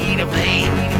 hate of hate.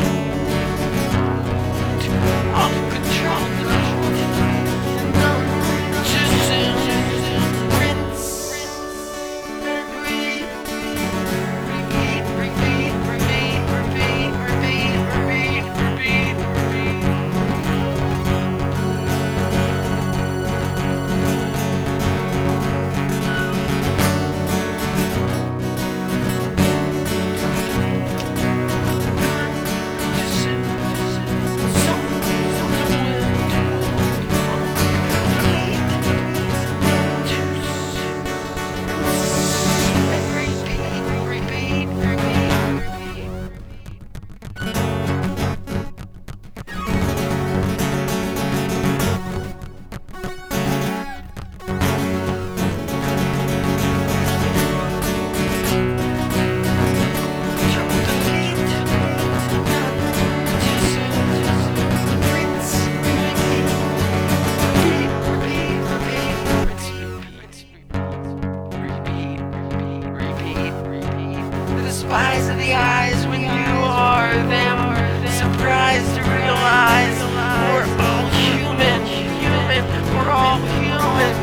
Spies of the eyes when you are them, surprised to realize we're all human, we're all human.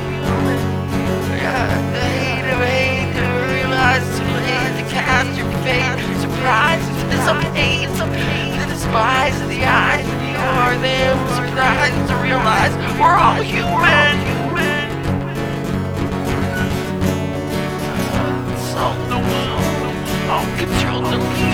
The hate of hate to realize it's too late to cast your fate, surprised to some pain, the spies of the eyes when you are them, surprised to realize we're all human. So the world, all control the